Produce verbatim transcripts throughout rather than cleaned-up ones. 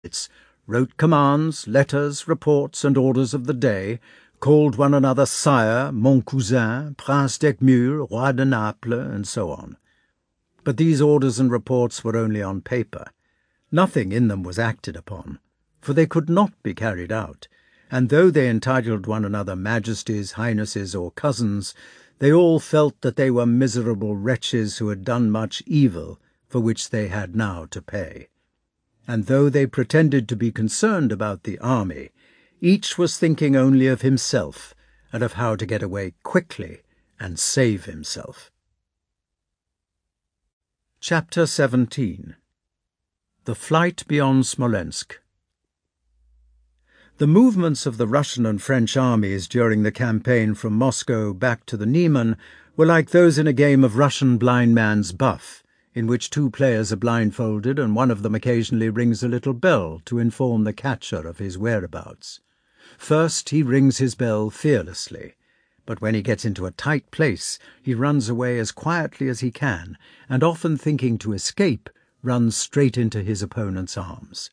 wrote commands, letters, reports, and orders of the day, called one another Sire, Mon Cousin, Prince d'Eckmühl, Roi de Naples, and so on. But these orders and reports were only on paper. Nothing in them was acted upon, for they could not be carried out, and though they entitled one another Majesties, Highnesses, or Cousins, they all felt that they were miserable wretches who had done much evil, for which they had now to pay. And though they pretended to be concerned about the army, each was thinking only of himself and of how to get away quickly and save himself. Chapter seventeen. The Flight Beyond Smolensk. The movements of the Russian and French armies during the campaign from Moscow back to the Niemen were like those in a game of Russian blind man's buff, in which two players are blindfolded and one of them occasionally rings a little bell to inform the catcher of his whereabouts. First he rings his bell fearlessly, but when he gets into a tight place he runs away as quietly as he can, and often thinking to escape, runs straight into his opponent's arms.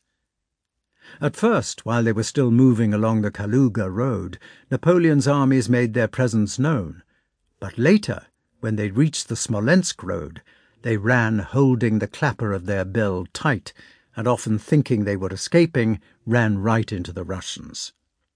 At first, while they were still moving along the Kaluga road, Napoleon's armies made their presence known, but later, when they reached the Smolensk road, they ran holding the clapper of their bell tight, and often thinking they were escaping, ran right into the Russians.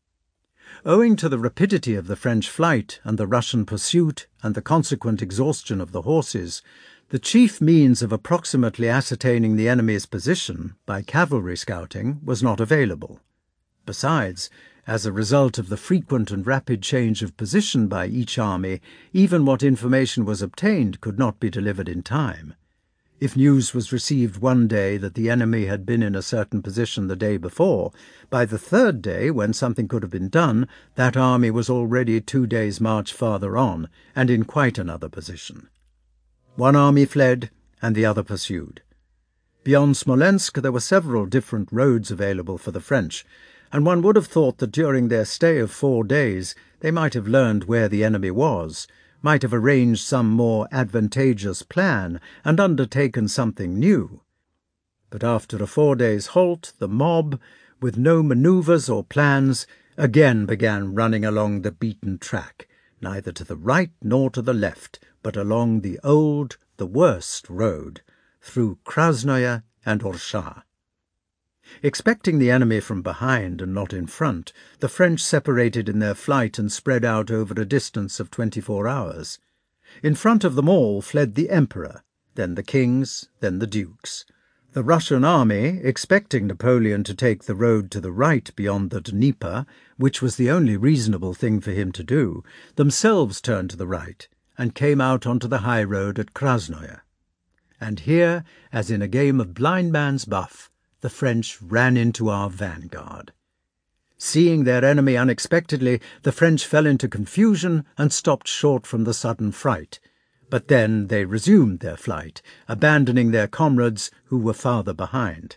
Owing to the rapidity of the French flight and the Russian pursuit and the consequent exhaustion of the horses, the chief means of approximately ascertaining the enemy's position by cavalry scouting was not available. Besides, as a result of the frequent and rapid change of position by each army, even what information was obtained could not be delivered in time. If news was received one day that the enemy had been in a certain position the day before, by the third day, when something could have been done, that army was already two days' march farther on, and in quite another position. One army fled, and the other pursued. Beyond Smolensk there were several different roads available for the French, and one would have thought that during their stay of four days they might have learned where the enemy was, might have arranged some more advantageous plan, and undertaken something new. But after a four days' halt, the mob, with no manoeuvres or plans, again began running along the beaten track, neither to the right nor to the left, but along the old, the worst road, through Krasnoye and Orsha. Expecting the enemy from behind and not in front, the French separated in their flight and spread out over a distance of twenty-four hours. In front of them all fled the Emperor, then the kings, then the dukes. The Russian army, expecting Napoleon to take the road to the right beyond the Dnieper, which was the only reasonable thing for him to do, themselves turned to the right, and came out onto the high road at Krasnoye. And here, as in a game of blind man's buff, the French ran into our vanguard. Seeing their enemy unexpectedly, the French fell into confusion and stopped short from the sudden fright, but then they resumed their flight, abandoning their comrades who were farther behind.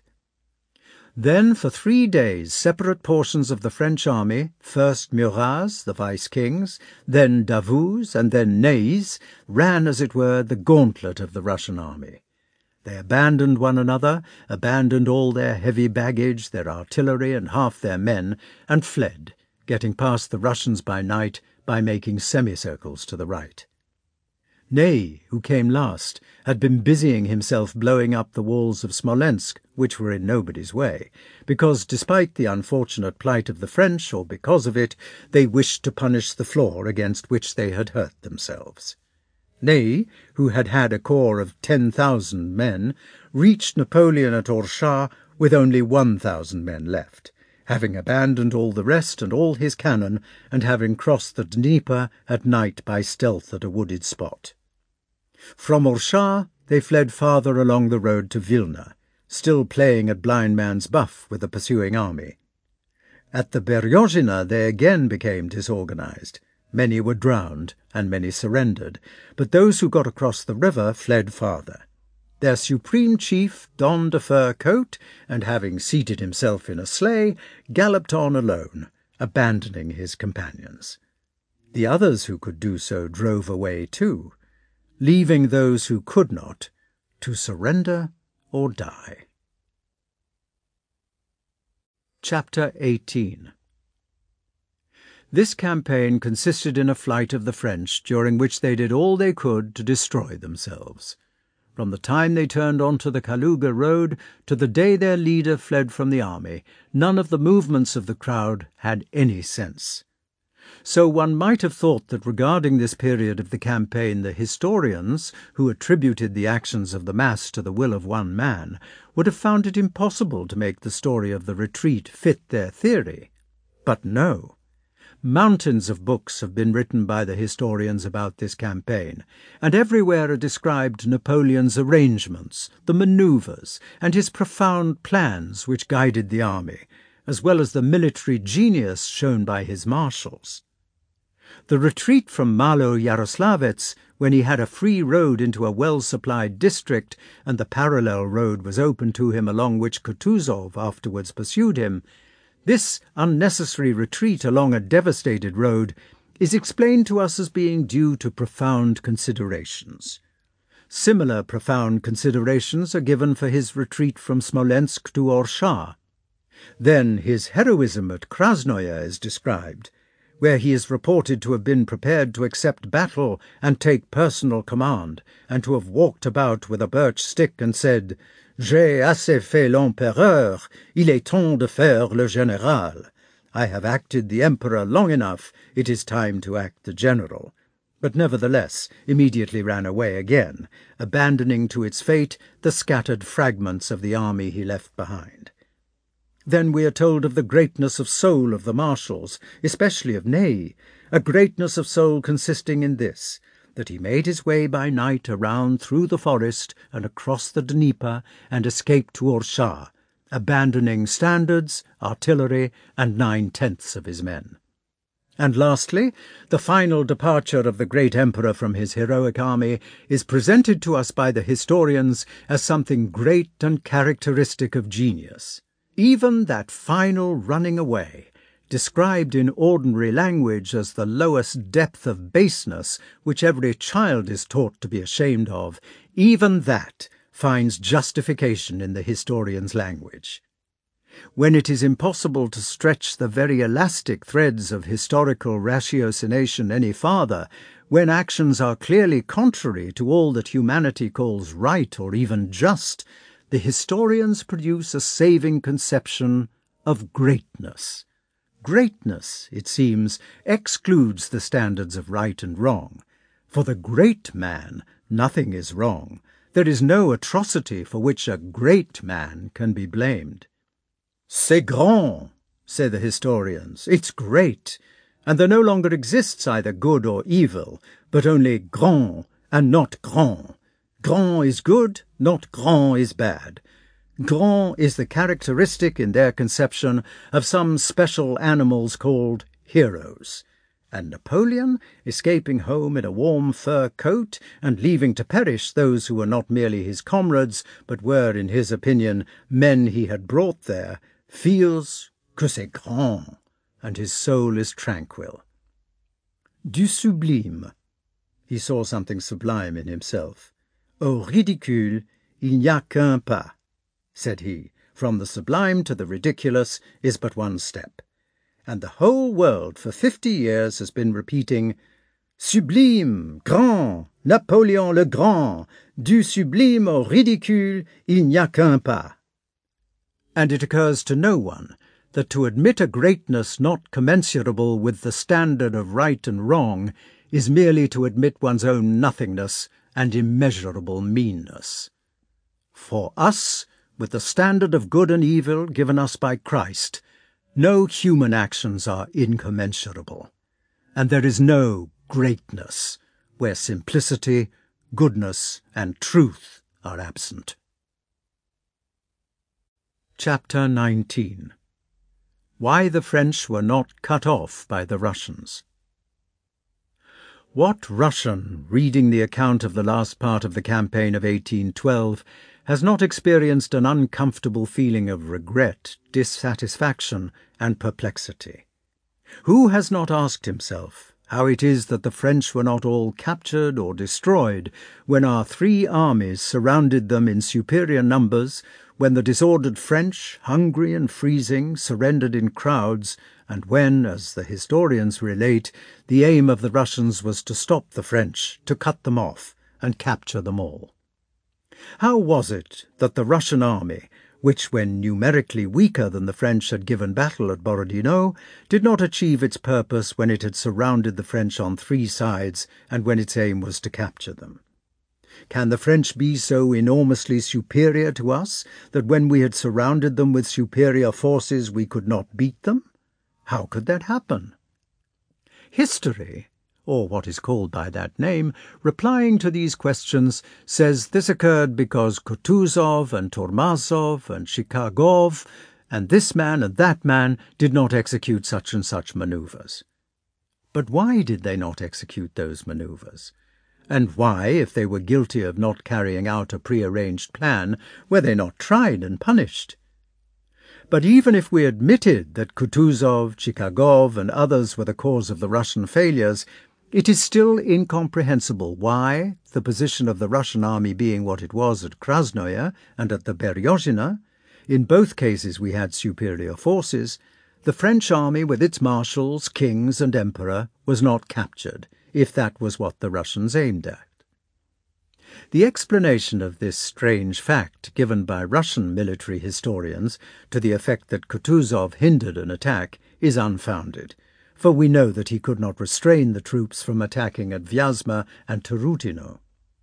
Then for three days separate portions of the French army, first Murat's, the vice-kings, then Davout's, and then Ney's, ran, as it were, the gauntlet of the Russian army. They abandoned one another, abandoned all their heavy baggage, their artillery, and half their men, and fled, getting past the Russians by night by making semicircles to the right. Ney, who came last, had been busying himself blowing up the walls of Smolensk, which were in nobody's way, because, despite the unfortunate plight of the French, or because of it, they wished to punish the floor against which they had hurt themselves. Ney, who had had a corps of ten thousand men, reached Napoleon at Orsha with only one thousand men left, having abandoned all the rest and all his cannon, and having crossed the Dnieper at night by stealth at a wooded spot. From Orsha they fled farther along the road to Vilna, still playing at blind man's buff with the pursuing army. At the Beryozhina they again became disorganized. Many were drowned, and many surrendered, but those who got across the river fled farther. Their supreme chief donned a fur coat, and having seated himself in a sleigh, galloped on alone, abandoning his companions. The others who could do so drove away too, leaving those who could not to surrender or die. Chapter eighteen. This campaign consisted in a flight of the French, during which they did all they could to destroy themselves. From the time they turned onto the Kaluga road to the day their leader fled from the army, none of the movements of the crowd had any sense. So one might have thought that regarding this period of the campaign, the historians, who attributed the actions of the mass to the will of one man, would have found it impossible to make the story of the retreat fit their theory. But no. Mountains of books have been written by the historians about this campaign, and everywhere are described Napoleon's arrangements, the manoeuvres, and his profound plans which guided the army, as well as the military genius shown by his marshals. The retreat from Malo-Yaroslavets, when he had a free road into a well-supplied district, and the parallel road was open to him along which Kutuzov afterwards pursued him, this unnecessary retreat along a devastated road is explained to us as being due to profound considerations. Similar profound considerations are given for his retreat from Smolensk to Orsha. Then his heroism at Krasnoye is described, where he is reported to have been prepared to accept battle and take personal command, and to have walked about with a birch stick and said, "J'ai assez fait l'empereur, il est temps de faire le général." I have acted the emperor long enough, it is time to act the general. But nevertheless immediately ran away again, abandoning to its fate the scattered fragments of the army he left behind. Then we are told of the greatness of soul of the marshals, especially of Ney, a greatness of soul consisting in this, that he made his way by night around through the forest and across the Dnieper and escaped to Orsha, abandoning standards, artillery, and nine-tenths of his men. And lastly, the final departure of the great emperor from his heroic army is presented to us by the historians as something great and characteristic of genius. Even that final running away, described in ordinary language as the lowest depth of baseness which every child is taught to be ashamed of, even that finds justification in the historian's language. When it is impossible to stretch the very elastic threads of historical ratiocination any farther, when actions are clearly contrary to all that humanity calls right or even just, the historians produce a saving conception of greatness. Greatness, it seems, excludes the standards of right and wrong. For the great man, nothing is wrong. There is no atrocity for which a great man can be blamed. C'est grand, say the historians. It's great. And there no longer exists either good or evil, but only grand and not grand. Grand is good, not grand is bad. Grand is the characteristic in their conception of some special animals called heroes. And Napoleon, escaping home in a warm fur coat and leaving to perish those who were not merely his comrades, but were, in his opinion, men he had brought there, feels que c'est grand, and his soul is tranquil. Du sublime. He saw something sublime in himself. Au ridicule, il n'y a qu'un pas, said he. From the sublime to the ridiculous is but one step. And the whole world for fifty years has been repeating, Sublime, grand, Napoléon le Grand, du sublime au ridicule, il n'y a qu'un pas. And it occurs to no one that to admit a greatness not commensurable with the standard of right and wrong is merely to admit one's own nothingness and immeasurable meanness. For us, with the standard of good and evil given us by Christ, no human actions are incommensurable, and there is no greatness where simplicity, goodness, and truth are absent. Chapter nineteen. Why the French were not cut off by the Russians. What Russian, reading the account of the last part of the campaign of eighteen twelve, has not experienced an uncomfortable feeling of regret, dissatisfaction, and perplexity? Who has not asked himself how it is that the French were not all captured or destroyed when our three armies surrounded them in superior numbers, when the disordered French, hungry and freezing, surrendered in crowds, and when, as the historians relate, the aim of the Russians was to stop the French, to cut them off, and capture them all. How was it that the Russian army, which, when numerically weaker than the French had given battle at Borodino, did not achieve its purpose when it had surrounded the French on three sides and when its aim was to capture them? Can the French be so enormously superior to us that when we had surrounded them with superior forces we could not beat them? How could that happen? History, or what is called by that name, replying to these questions, says this occurred because Kutuzov and Tormasov and Chikagov and this man and that man did not execute such and such manoeuvres. But why did they not execute those manoeuvres? And why, if they were guilty of not carrying out a prearranged plan, were they not tried and punished? But even if we admitted that Kutuzov, Chikagov, and others were the cause of the Russian failures, it is still incomprehensible why, the position of the Russian army being what it was at Krasnoye and at the Beryozhina, in both cases we had superior forces, the French army with its marshals, kings, and emperor was not captured, if that was what the Russians aimed at. The explanation of this strange fact given by Russian military historians to the effect that Kutuzov hindered an attack is unfounded, for we know that he could not restrain the troops from attacking at Vyazma and Tarutino.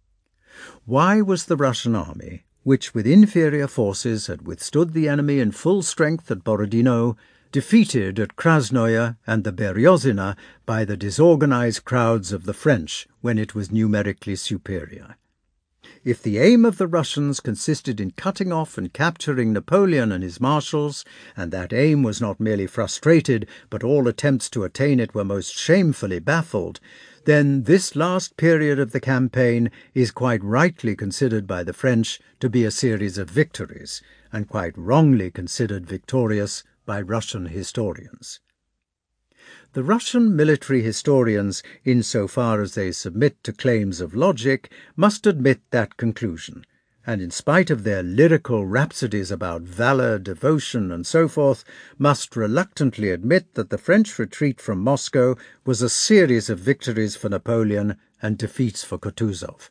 Why was the Russian army, which with inferior forces had withstood the enemy in full strength at Borodino, defeated at Krasnoye and the Beryozhina by the disorganized crowds of the French when it was numerically superior? If the aim of the Russians consisted in cutting off and capturing Napoleon and his marshals, and that aim was not merely frustrated, but all attempts to attain it were most shamefully baffled, then this last period of the campaign is quite rightly considered by the French to be a series of victories, and quite wrongly considered victorious by Russian historians. The Russian military historians, in so far as they submit to claims of logic, must admit that conclusion, and in spite of their lyrical rhapsodies about valour, devotion, and so forth, must reluctantly admit that the French retreat from Moscow was a series of victories for Napoleon and defeats for Kutuzov.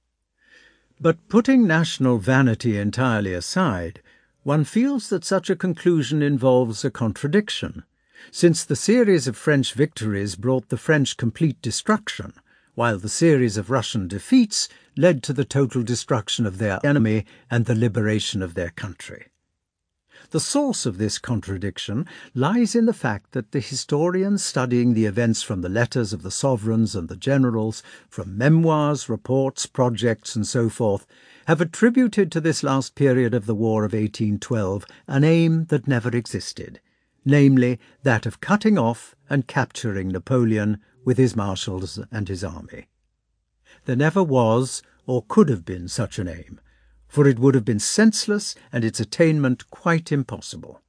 But putting national vanity entirely aside, one feels that such a conclusion involves a contradiction, since the series of French victories brought the French complete destruction, while the series of Russian defeats led to the total destruction of their enemy and the liberation of their country. The source of this contradiction lies in the fact that the historians studying the events from the letters of the sovereigns and the generals, from memoirs, reports, projects, and so forth, have attributed to this last period of the War of eighteen twelve an aim that never existed, namely that of cutting off and capturing Napoleon with his marshals and his army. There never was or could have been such an aim, for it would have been senseless and its attainment quite impossible.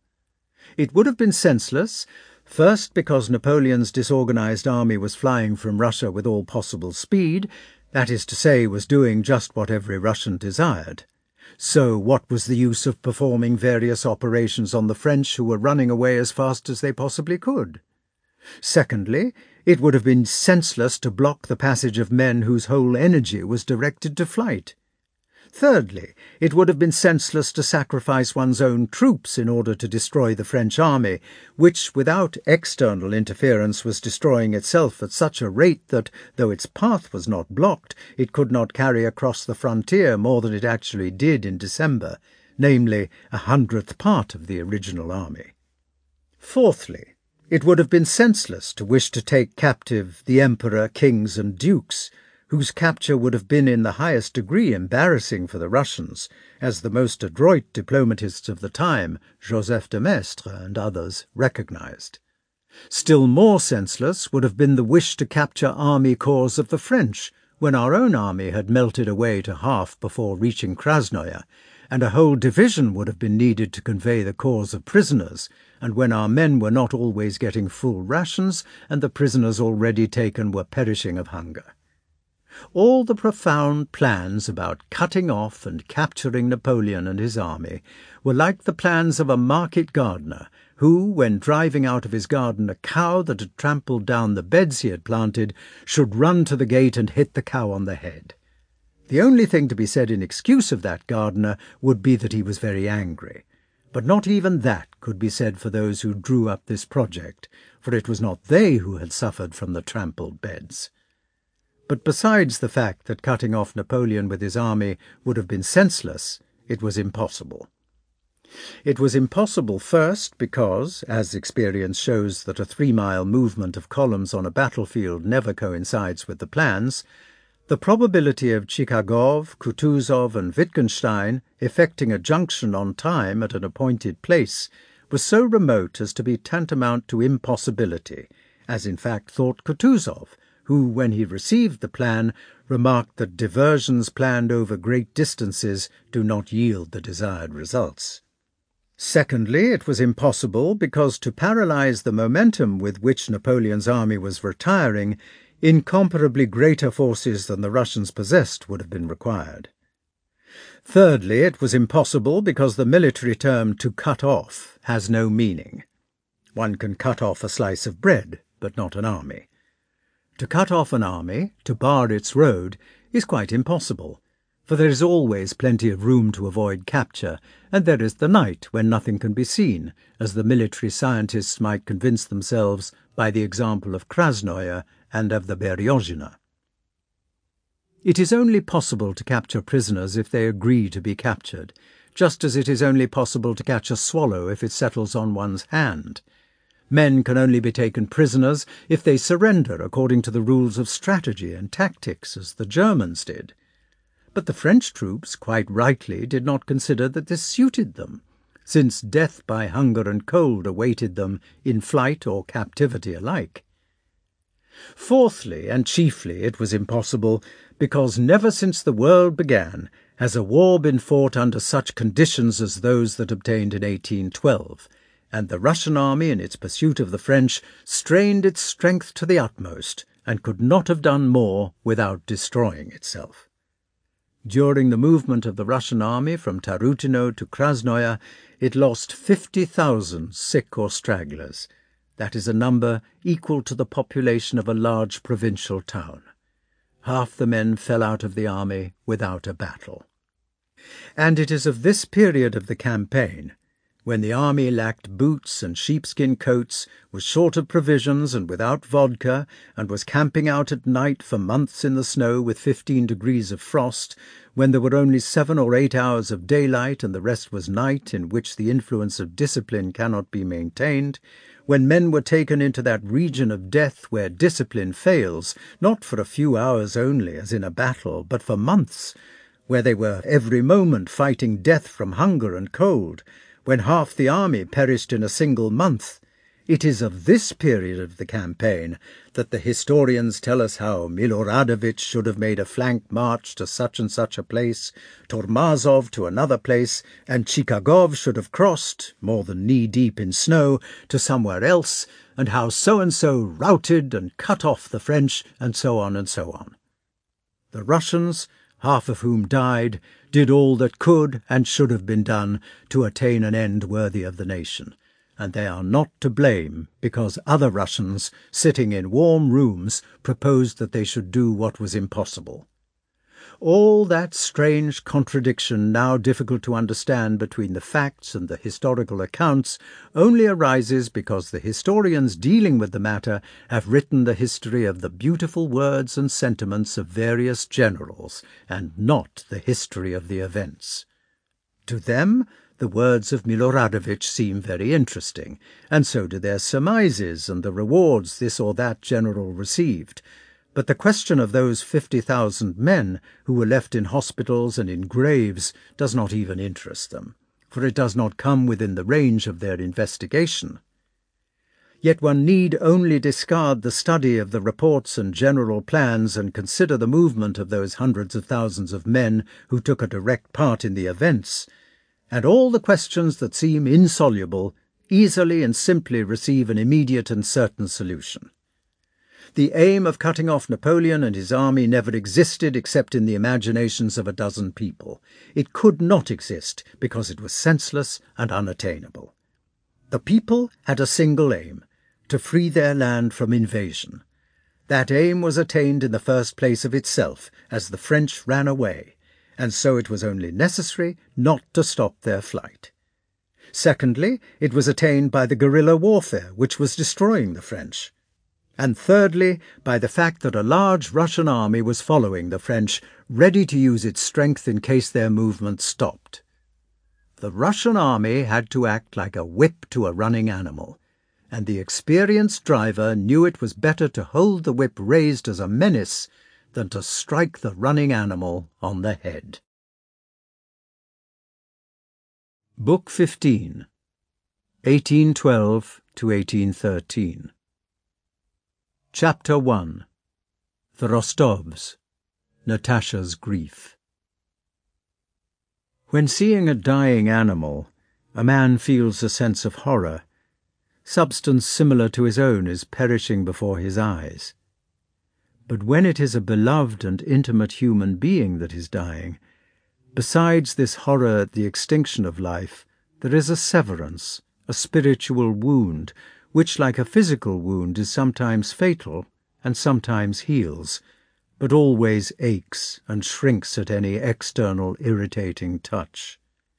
It would have been senseless, first because Napoleon's disorganized army was flying from Russia with all possible speed, that is to say, was doing just what every Russian desired. So what was the use of performing various operations on the French who were running away as fast as they possibly could? Secondly, it would have been senseless to block the passage of men whose whole energy was directed to flight. Thirdly, it would have been senseless to sacrifice one's own troops in order to destroy the French army, which without external interference was destroying itself at such a rate that, though its path was not blocked, it could not carry across the frontier more than it actually did in December, namely a hundredth part of the original army. Fourthly, it would have been senseless to wish to take captive the emperor, kings, and dukes, whose capture would have been in the highest degree embarrassing for the Russians, as the most adroit diplomatists of the time, Joseph de Maistre and others, recognized. Still more senseless would have been the wish to capture army corps of the French, when our own army had melted away to half before reaching Krasnoye, and a whole division would have been needed to convey the corps of prisoners, and when our men were not always getting full rations, and the prisoners already taken were perishing of hunger. All the profound plans about cutting off and capturing Napoleon and his army were like the plans of a market gardener who, when driving out of his garden a cow that had trampled down the beds he had planted, should run to the gate and hit the cow on the head. The only thing to be said in excuse of that gardener would be that he was very angry. But not even that could be said for those who drew up this project, for it was not they who had suffered from the trampled beds. But besides the fact that cutting off Napoleon with his army would have been senseless, it was impossible. It was impossible first because, as experience shows that a three-mile movement of columns on a battlefield never coincides with the plans, the probability of Chikagov, Kutuzov, and Wittgenstein effecting a junction on time at an appointed place was so remote as to be tantamount to impossibility, as in fact thought Kutuzov, who, when he received the plan, remarked that diversions planned over great distances do not yield the desired results. Secondly, it was impossible because to paralyze the momentum with which Napoleon's army was retiring, incomparably greater forces than the Russians possessed would have been required. Thirdly, it was impossible because the military term to cut off has no meaning. One can cut off a slice of bread, but not an army. To cut off an army, to bar its road, is quite impossible, for there is always plenty of room to avoid capture, and there is the night when nothing can be seen, as the military scientists might convince themselves by the example of Krasnoye and of the Beryozhina. It is only possible to capture prisoners if they agree to be captured, just as it is only possible to catch a swallow if it settles on one's hand. Men can only be taken prisoners if they surrender according to the rules of strategy and tactics, as the Germans did. But the French troops, quite rightly, did not consider that this suited them, since death by hunger and cold awaited them in flight or captivity alike. Fourthly, and chiefly, it was impossible, because never since the world began has a war been fought under such conditions as those that obtained in eighteen twelve, and the Russian army, in its pursuit of the French, strained its strength to the utmost, and could not have done more without destroying itself. During the movement of the Russian army from Tarutino to Krasnoye, it lost fifty thousand sick or stragglers. That is a number equal to the population of a large provincial town. Half the men fell out of the army without a battle. And it is of this period of the campaign, when the army lacked boots and sheepskin coats, was short of provisions and without vodka, and was camping out at night for months in the snow with fifteen degrees of frost, when there were only seven or eight hours of daylight and the rest was night, in which the influence of discipline cannot be maintained, when men were taken into that region of death where discipline fails, not for a few hours only as in a battle, but for months, where they were every moment fighting death from hunger and cold, when half the army perished in a single month. It is of this period of the campaign that the historians tell us how Miloradovich should have made a flank march to such and such a place, Tormazov to another place, and Chikagov should have crossed, more than knee-deep in snow, to somewhere else, and how so-and-so routed and cut off the French, and so on and so on. The Russians, half of whom died, did all that could and should have been done to attain an end worthy of the nation, and they are not to blame because other Russians, sitting in warm rooms, proposed that they should do what was impossible. All that strange contradiction now difficult to understand between the facts and the historical accounts only arises because the historians dealing with the matter have written the history of the beautiful words and sentiments of various generals, and not the history of the events. To them, the words of Miloradovich seem very interesting, and so do their surmises and the rewards this or that general received. But the question of those fifty thousand men who were left in hospitals and in graves does not even interest them, for it does not come within the range of their investigation. Yet one need only discard the study of the reports and general plans and consider the movement of those hundreds of thousands of men who took a direct part in the events, and all the questions that seem insoluble easily and simply receive an immediate and certain solution. The aim of cutting off Napoleon and his army never existed except in the imaginations of a dozen people. It could not exist because it was senseless and unattainable. The people had a single aim, to free their land from invasion. That aim was attained in the first place of itself, as the French ran away, and so it was only necessary not to stop their flight. Secondly, it was attained by the guerrilla warfare, which was destroying the French. And thirdly, by the fact that a large Russian army was following the French, ready to use its strength in case their movement stopped. The Russian army had to act like a whip to a running animal, and the experienced driver knew it was better to hold the whip raised as a menace than to strike the running animal on the head. Book fifteen, eighteen twelve to eighteen thirteen. Chapter one. The Rostovs. Natasha's Grief. When seeing a dying animal, a man feels a sense of horror. Substance similar to his own is perishing before his eyes. But when it is a beloved and intimate human being that is dying, besides this horror at the extinction of life, there is a severance, a spiritual wound, which, like a physical wound, is sometimes fatal and sometimes heals, but always aches and shrinks at any external irritating touch.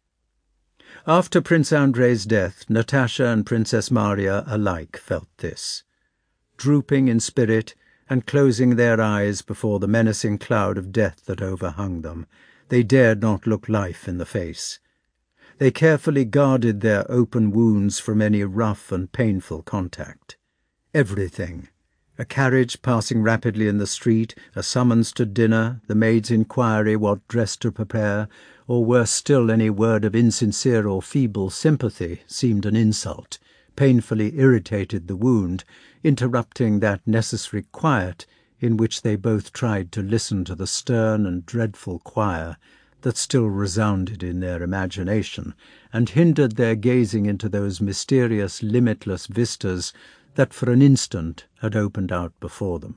After Prince Andrei's death, Natasha and Princess Maria alike felt this. Drooping in spirit and closing their eyes before the menacing cloud of death that overhung them, they dared not look life in the face. They carefully guarded their open wounds from any rough and painful contact. Everything, a carriage passing rapidly in the street, a summons to dinner, the maid's inquiry what dress to prepare, or worse still any word of insincere or feeble sympathy, seemed an insult, painfully irritated the wound, interrupting that necessary quiet in which they both tried to listen to the stern and dreadful choir that still resounded in their imagination, and hindered their gazing into those mysterious, limitless vistas that for an instant had opened out before them.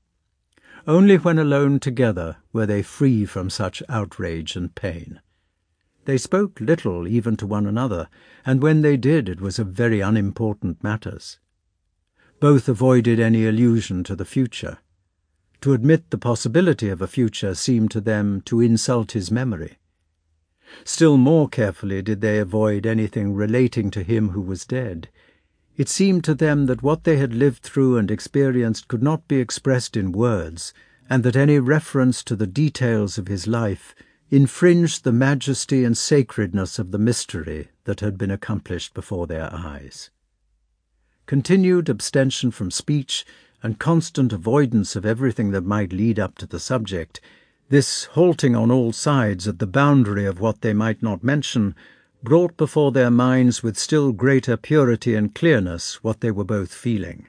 Only when alone together were they free from such outrage and pain. They spoke little even to one another, and when they did it was of very unimportant matters. Both avoided any allusion to the future. To admit the possibility of a future seemed to them to insult his memory. Still more carefully did they avoid anything relating to him who was dead. It seemed to them that what they had lived through and experienced could not be expressed in words, and that any reference to the details of his life infringed the majesty and sacredness of the mystery that had been accomplished before their eyes. Continued abstention from speech and constant avoidance of everything that might lead up to the subject, this halting on all sides at the boundary of what they might not mention, brought before their minds with still greater purity and clearness what they were both feeling.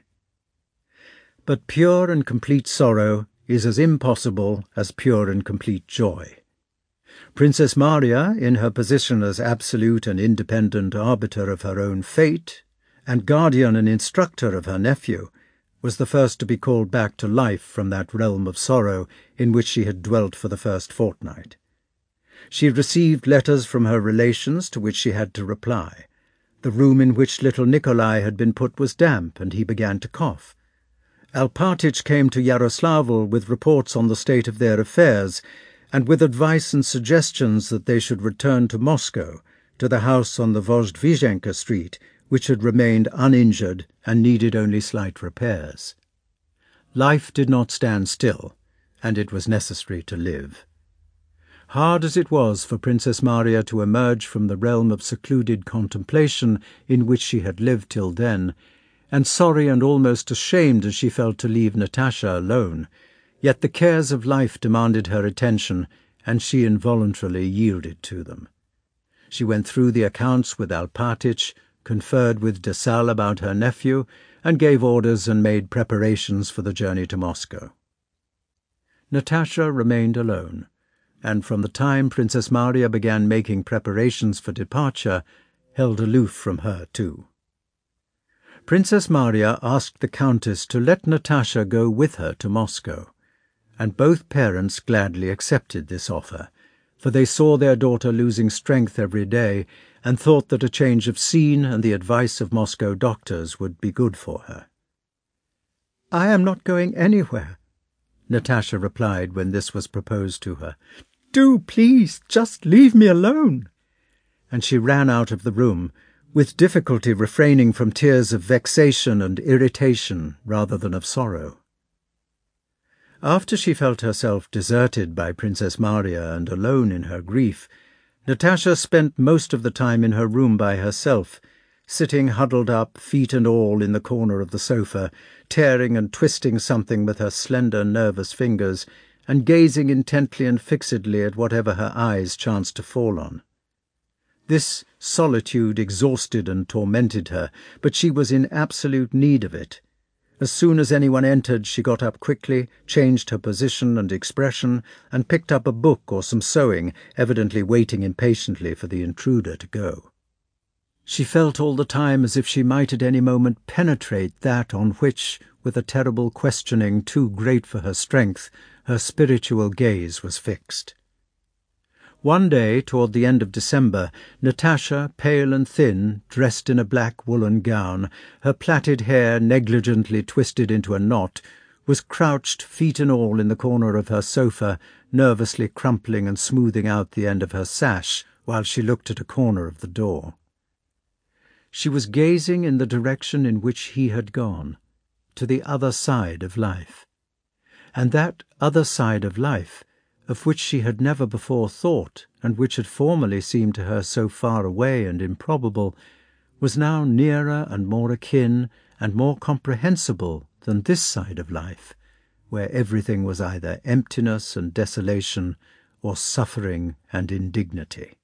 But pure and complete sorrow is as impossible as pure and complete joy. Princess Maria, in her position as absolute and independent arbiter of her own fate, and guardian and instructor of her nephew, was the first to be called back to life from that realm of sorrow in which she had dwelt for the first fortnight. She received letters from her relations to which she had to reply. The room in which little Nikolai had been put was damp, and he began to cough. Alpatych came to Yaroslavl with reports on the state of their affairs, and with advice and suggestions that they should return to Moscow, to the house on the Vozdvizhenka Street, which had remained uninjured and needed only slight repairs. Life did not stand still, and it was necessary to live. Hard as it was for Princess Maria to emerge from the realm of secluded contemplation in which she had lived till then, and sorry and almost ashamed as she felt to leave Natasha alone, yet the cares of life demanded her attention, and she involuntarily yielded to them. She went through the accounts with Alpatych, conferred with de Sales about her nephew, and gave orders and made preparations for the journey to Moscow. Natasha remained alone, and from the time Princess Maria began making preparations for departure, held aloof from her too. Princess Maria asked the Countess to let Natasha go with her to Moscow, and both parents gladly accepted this offer, for they saw their daughter losing strength every day and thought that a change of scene and the advice of Moscow doctors would be good for her. "I am not going anywhere," Natasha replied when this was proposed to her. "Do, please, just leave me alone." And she ran out of the room, with difficulty refraining from tears of vexation and irritation rather than of sorrow. After she felt herself deserted by Princess Maria and alone in her grief, Natasha spent most of the time in her room by herself, sitting huddled up, feet and all, in the corner of the sofa, tearing and twisting something with her slender, nervous fingers, and gazing intently and fixedly at whatever her eyes chanced to fall on. This solitude exhausted and tormented her, but she was in absolute need of it. As soon as anyone entered, she got up quickly, changed her position and expression, and picked up a book or some sewing, evidently waiting impatiently for the intruder to go. She felt all the time as if she might at any moment penetrate that on which, with a terrible questioning too great for her strength, her spiritual gaze was fixed. One day, toward the end of December, Natasha, pale and thin, dressed in a black woolen gown, her plaited hair negligently twisted into a knot, was crouched, feet and all, in the corner of her sofa, nervously crumpling and smoothing out the end of her sash, while she looked at a corner of the door. She was gazing in the direction in which he had gone, to the other side of life. And that other side of life, of which she had never before thought, and which had formerly seemed to her so far away and improbable, was now nearer and more akin and more comprehensible than this side of life, where everything was either emptiness and desolation, or suffering and indignity.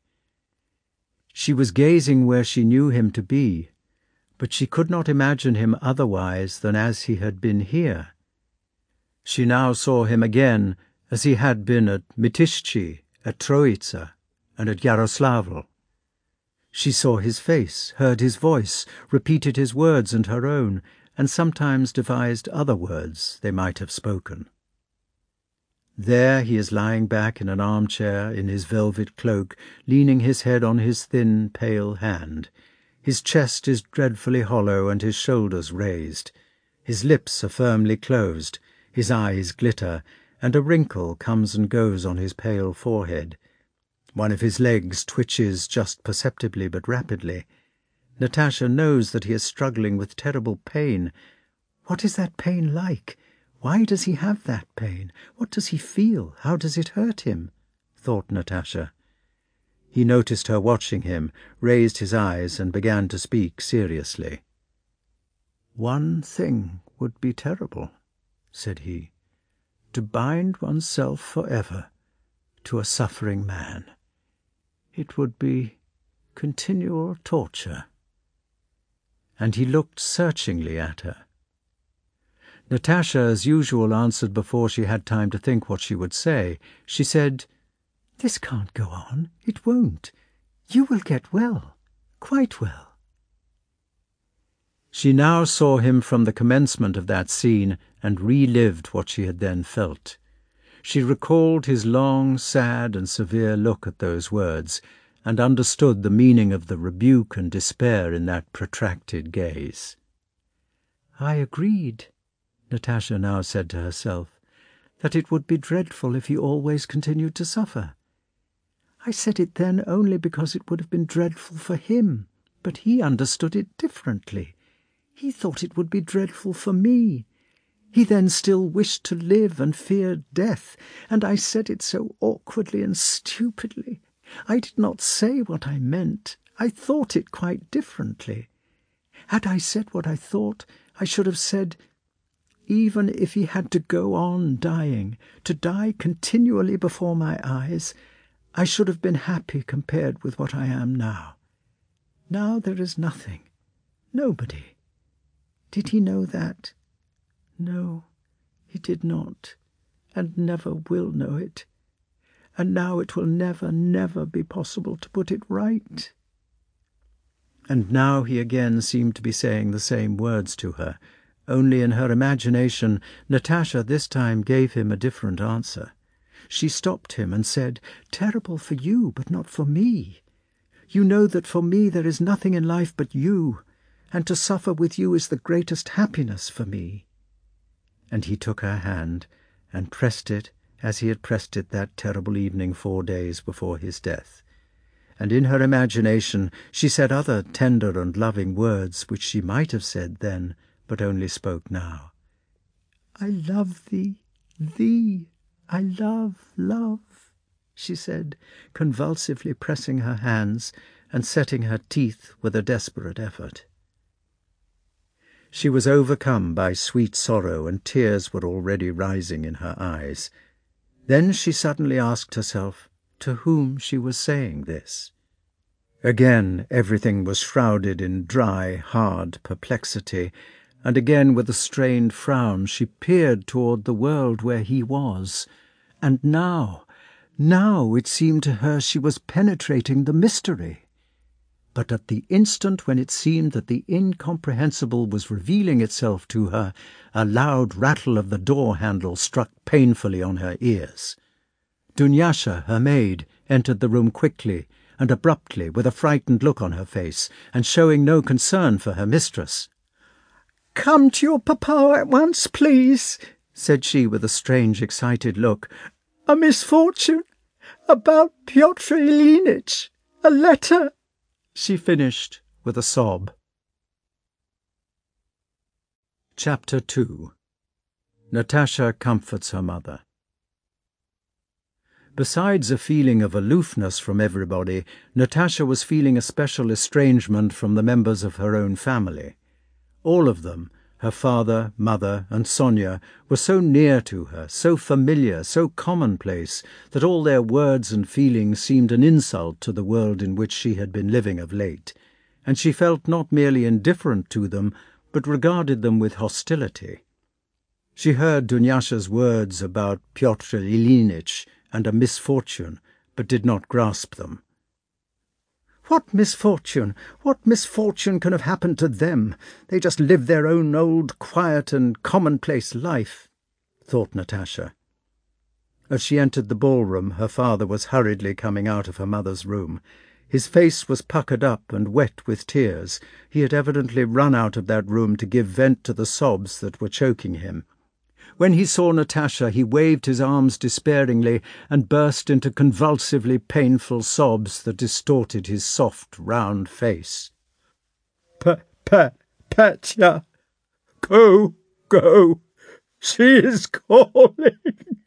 She was gazing where she knew him to be, but she could not imagine him otherwise than as he had been here. She now saw him again as he had been at Mytishchi, at Troitsa, and at Yaroslavl. She saw his face, heard his voice, repeated his words and her own, and sometimes devised other words they might have spoken. There he is lying back in an armchair in his velvet cloak, leaning his head on his thin, pale hand. His chest is dreadfully hollow and his shoulders raised. His lips are firmly closed, his eyes glitter, and a wrinkle comes and goes on his pale forehead. One of his legs twitches just perceptibly but rapidly. Natasha knows that he is struggling with terrible pain. What is that pain like? Why does he have that pain? What does he feel? How does it hurt him? Thought Natasha. He noticed her watching him, raised his eyes, and began to speak seriously. "One thing would be terrible," said he, "to bind oneself forever to a suffering man. It would be continual torture." And he looked searchingly at her. Natasha, as usual, answered before she had time to think what she would say. She said, "This can't go on. It won't. You will get well, quite well." She now saw him from the commencement of that scene and relived what she had then felt. She recalled his long, sad, and severe look at those words, and understood the meaning of the rebuke and despair in that protracted gaze. "I agreed," Natasha now said to herself, "that it would be dreadful if he always continued to suffer. I said it then only because it would have been dreadful for him, but he understood it differently. He thought it would be dreadful for me. He then still wished to live and feared death, and I said it so awkwardly and stupidly. I did not say what I meant. I thought it quite differently. Had I said what I thought, I should have said, even if he had to go on dying, to die continually before my eyes, I should have been happy compared with what I am now. Now there is nothing, nobody. Did he know that? No, he did not, and never will know it. And now it will never, never be possible to put it right. And now he again seemed to be saying the same words to her, only in her imagination Natasha this time gave him a different answer. She stopped him and said, "Terrible for you, but not for me. You know that for me there is nothing in life but you, and to suffer with you is the greatest happiness for me." And he took her hand and pressed it as he had pressed it that terrible evening four days before his death. And in her imagination she said other tender and loving words which she might have said then, but only spoke now. "I love thee, thee, I love, love," she said, convulsively pressing her hands and setting her teeth with a desperate effort. She was overcome by sweet sorrow, and tears were already rising in her eyes. Then she suddenly asked herself to whom she was saying this. Again everything was shrouded in dry, hard perplexity, and again with a strained frown she peered toward the world where he was. And now, now it seemed to her she was penetrating the mystery. But at the instant when it seemed that the incomprehensible was revealing itself to her, a loud rattle of the door-handle struck painfully on her ears. Dunyasha, her maid, entered the room quickly and abruptly, with a frightened look on her face, and showing no concern for her mistress. "Come to your papa at once, please," said she with a strange, excited look. "A misfortune about Pyotr Ilyinich. A letter," she finished with a sob. Chapter two. Natasha comforts her mother. Besides a feeling of aloofness from everybody, Natasha was feeling a special estrangement from the members of her own family. All of them, her father, mother, and Sonia, were so near to her, so familiar, so commonplace, that all their words and feelings seemed an insult to the world in which she had been living of late, and she felt not merely indifferent to them, but regarded them with hostility. She heard Dunyasha's words about Pyotr Ilyinich and a misfortune, but did not grasp them. "What misfortune? What misfortune can have happened to them? They just live their own old, quiet and commonplace life," thought Natasha. As she entered the ballroom, her father was hurriedly coming out of her mother's room. His face was puckered up and wet with tears. He had evidently run out of that room to give vent to the sobs that were choking him. When he saw Natasha, he waved his arms despairingly and burst into convulsively painful sobs that distorted his soft, round face. "Pa, pa, Petya, go, go, she is calling."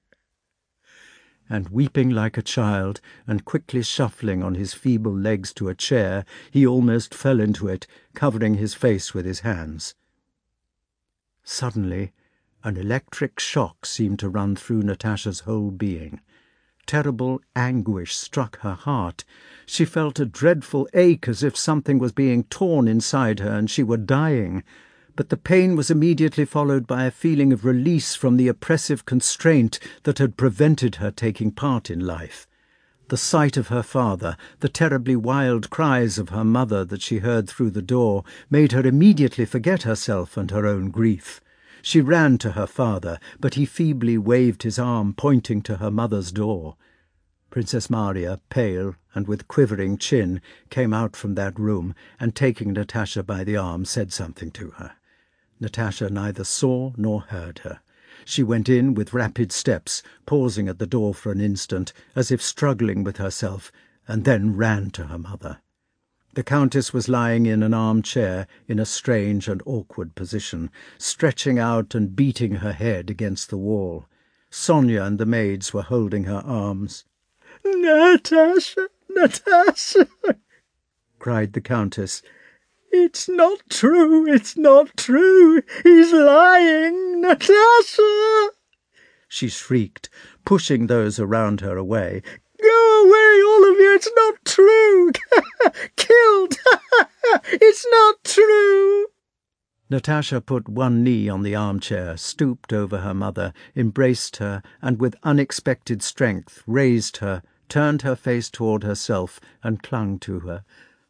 And weeping like a child, and quickly shuffling on his feeble legs to a chair, he almost fell into it, covering his face with his hands. Suddenly, an electric shock seemed to run through Natasha's whole being. Terrible anguish struck her heart. She felt a dreadful ache as if something was being torn inside her and she were dying. But the pain was immediately followed by a feeling of release from the oppressive constraint that had prevented her taking part in life. The sight of her father, the terribly wild cries of her mother that she heard through the door, made her immediately forget herself and her own grief. She ran to her father, but he feebly waved his arm, pointing to her mother's door. Princess Maria, pale and with quivering chin, came out from that room, and taking Natasha by the arm, said something to her. Natasha neither saw nor heard her. She went in with rapid steps, pausing at the door for an instant, as if struggling with herself, and then ran to her mother. The Countess was lying in an armchair in a strange and awkward position, stretching out and beating her head against the wall. Sonia and the maids were holding her arms. "Natasha, Natasha!" cried the Countess. "It's not true, it's not true! He's lying, Natasha!" she shrieked, pushing those around her away. "Go away, all of you! It's not true! Killed! It's not true!" Natasha put one knee on the armchair, stooped over her mother, embraced her, and with unexpected strength raised her, turned her face toward herself, and clung to her.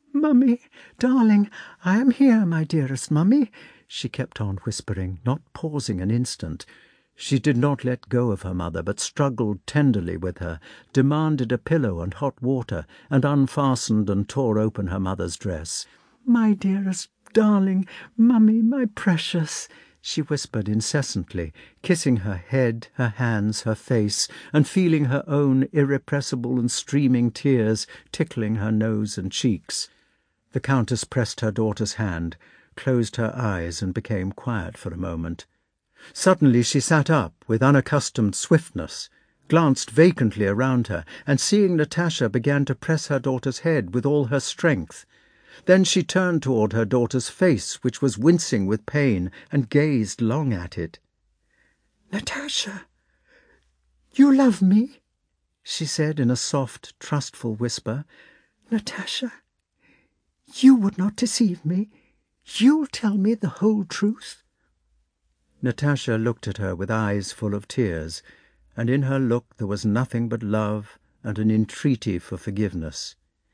"Mummy, darling, I am here, my dearest mummy," she kept on whispering, not pausing an instant. She did not let go of her mother, but struggled tenderly with her, demanded a pillow and hot water, and unfastened and tore open her mother's dress. "My dearest, darling, mummy, my precious," she whispered incessantly, kissing her head, her hands, her face, and feeling her own irrepressible and streaming tears tickling her nose and cheeks. The Countess pressed her daughter's hand, closed her eyes, and became quiet for a moment. Suddenly she sat up with unaccustomed swiftness, glanced vacantly around her, and seeing Natasha began to press her daughter's head with all her strength. Then she turned toward her daughter's face, which was wincing with pain, and gazed long at it. "Natasha, you love me?" she said in a soft, trustful whisper. "Natasha, you would not deceive me? You'll tell me the whole truth?" Natasha looked at her with eyes full of tears, and in her look there was nothing but love and an entreaty for forgiveness.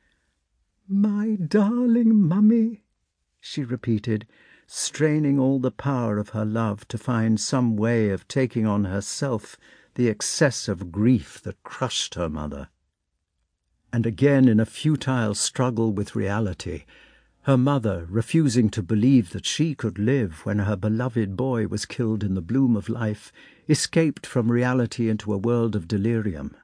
"My darling mummy," she repeated, straining all the power of her love to find some way of taking on herself the excess of grief that crushed her mother. And again, in a futile struggle with reality, her mother, refusing to believe that she could live when her beloved boy was killed in the bloom of life, escaped from reality into a world of delirium.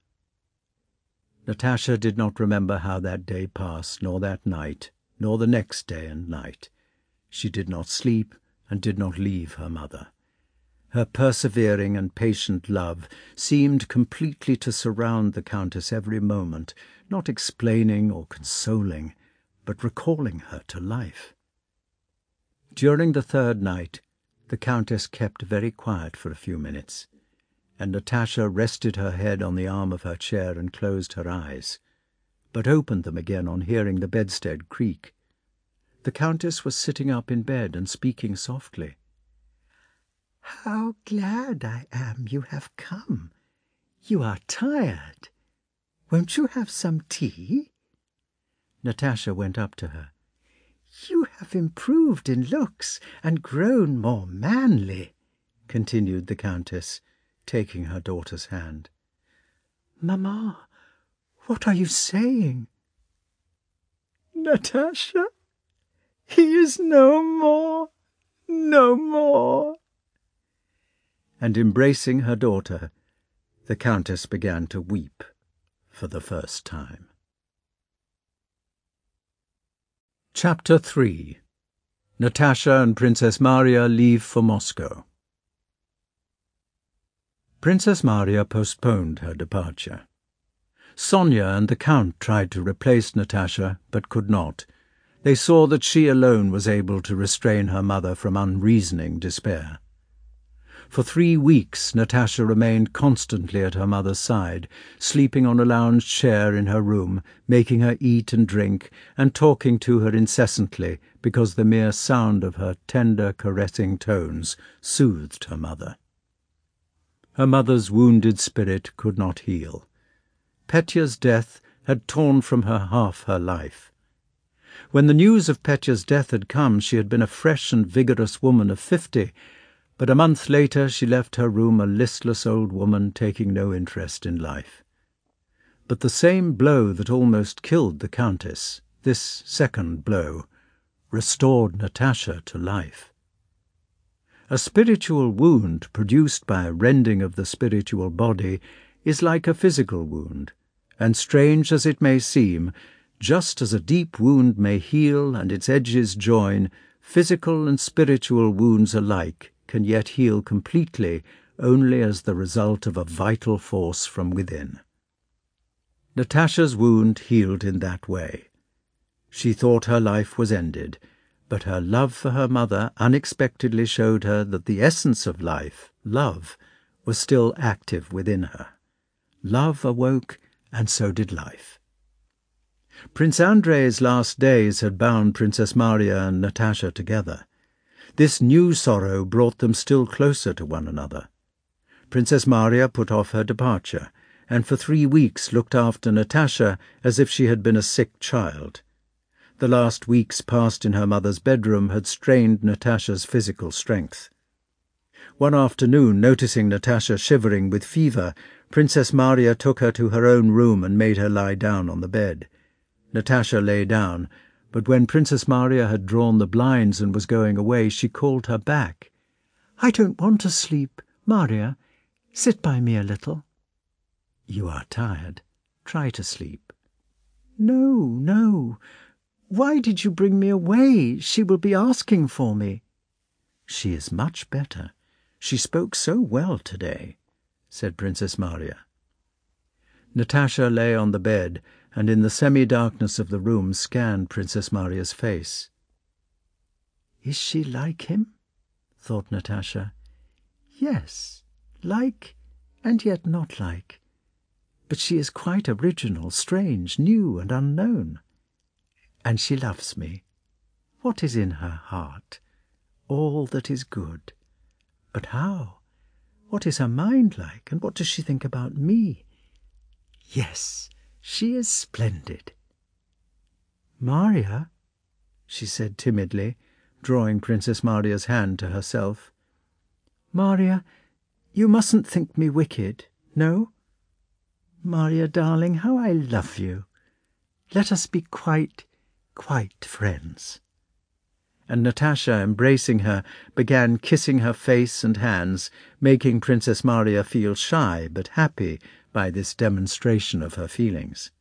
Natasha did not remember how that day passed, nor that night, nor the next day and night. She did not sleep and did not leave her mother. Her persevering and patient love seemed completely to surround the Countess every moment, not explaining or consoling, but recalling her to life. During the third night, the Countess kept very quiet for a few minutes, and Natasha rested her head on the arm of her chair and closed her eyes, but opened them again on hearing the bedstead creak. The Countess was sitting up in bed and speaking softly. "How glad I am you have come. You are tired. Won't you have some tea?" Natasha went up to her. "You have improved in looks and grown more manly," continued the Countess, taking her daughter's hand. "Mamma, what are you saying?" "Natasha, he is no more, no more." And embracing her daughter, the Countess began to weep for the first time. Chapter three. Natasha and Princess Maria leave for Moscow. Princess Maria postponed her departure. Sonia and the Count tried to replace Natasha, but could not. They saw that she alone was able to restrain her mother from unreasoning despair. For three weeks Natasha remained constantly at her mother's side, sleeping on a lounge chair in her room, making her eat and drink, and talking to her incessantly, because the mere sound of her tender, caressing tones soothed her mother. Her mother's wounded spirit could not heal. Petya's death had torn from her half her life. When the news of Petya's death had come, she had been a fresh and vigorous woman of fifty, but a month later she left her room a listless old woman taking no interest in life. But the same blow that almost killed the Countess, this second blow, restored Natasha to life. A spiritual wound produced by a rending of the spiritual body is like a physical wound, and strange as it may seem, just as a deep wound may heal and its edges join, physical and spiritual wounds alike can yet heal completely only as the result of a vital force from within. Natasha's wound healed in that way. She thought her life was ended, but her love for her mother unexpectedly showed her that the essence of life, love, was still active within her. Love awoke, and so did life. Prince Andrei's last days had bound Princess Maria and Natasha together. This new sorrow brought them still closer to one another. Princess Maria put off her departure, and for three weeks looked after Natasha as if she had been a sick child. The last weeks passed in her mother's bedroom had strained Natasha's physical strength. One afternoon, noticing Natasha shivering with fever, Princess Maria took her to her own room and made her lie down on the bed. Natasha lay down, but when Princess Maria had drawn the blinds and was going away, she called her back. "I don't want to sleep. Maria, sit by me a little." "You are tired. Try to sleep." "No, no. Why did you bring me away? She will be asking for me." "She is much better. She spoke so well today," said Princess Maria. Natasha lay on the bed and in the semi-darkness of the room scanned Princess Maria's face. "Is she like him?" thought Natasha. "Yes, like and yet not like. But she is quite original, strange, new and unknown. And she loves me. What is in her heart? All that is good. But how? What is her mind like, and what does she think about me? Yes, she is splendid." "Maria," she said timidly, drawing Princess Maria's hand to herself. "Maria, you mustn't think me wicked, no? Maria, darling, how I love you. Let us be quite, quite friends." And Natasha, embracing her, began kissing her face and hands, making Princess Maria feel shy but happy by this demonstration of her feelings.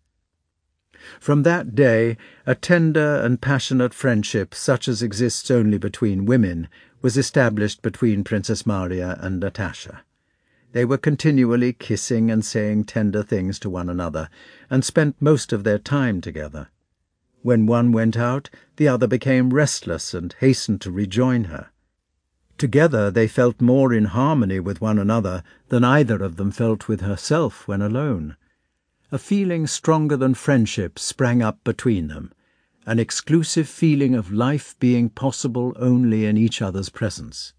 From that day, a tender and passionate friendship, such as exists only between women, was established between Princess Maria and Natasha. They were continually kissing and saying tender things to one another, and spent most of their time together. When one went out, the other became restless and hastened to rejoin her. Together they felt more in harmony with one another than either of them felt with herself when alone. A feeling stronger than friendship sprang up between them, an exclusive feeling of life being possible only in each other's presence.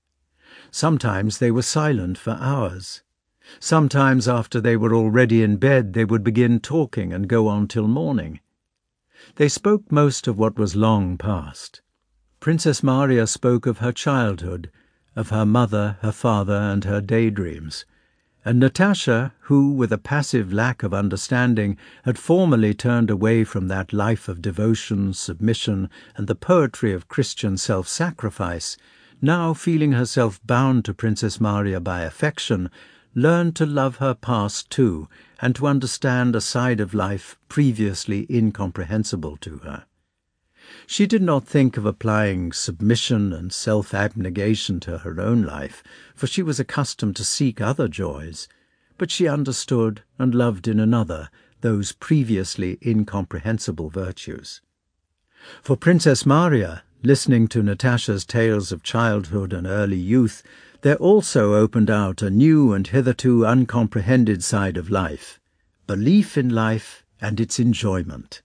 Sometimes they were silent for hours. Sometimes after they were already in bed they would begin talking and go on till morning. They spoke most of what was long past. Princess Maria spoke of her childhood, of her mother, her father, and her daydreams, and Natasha, who, with a passive lack of understanding, had formerly turned away from that life of devotion, submission, and the poetry of Christian self-sacrifice, now feeling herself bound to Princess Maria by affection, learned to love her past too, and to understand a side of life previously incomprehensible to her. She did not think of applying submission and self-abnegation to her own life, for she was accustomed to seek other joys, but she understood and loved in another those previously incomprehensible virtues. For Princess Maria, listening to Natasha's tales of childhood and early youth, there also opened out a new and hitherto uncomprehended side of life, belief in life and its enjoyment.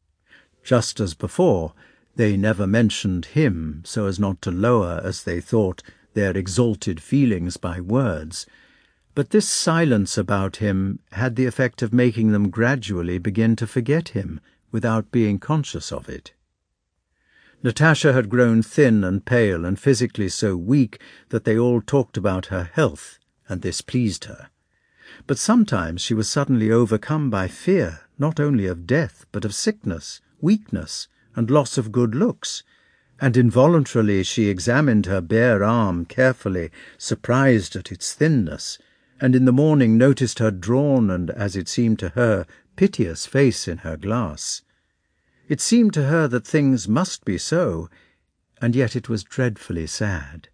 Just as before, they never mentioned him so as not to lower, as they thought, their exalted feelings by words, but this silence about him had the effect of making them gradually begin to forget him without being conscious of it. Natasha had grown thin and pale and physically so weak that they all talked about her health, and this pleased her. But sometimes she was suddenly overcome by fear, not only of death, but of sickness, weakness, and loss of good looks, and involuntarily she examined her bare arm carefully, surprised at its thinness, and in the morning noticed her drawn and, as it seemed to her, piteous face in her glass. It seemed to her that things must be so, and yet it was dreadfully sad.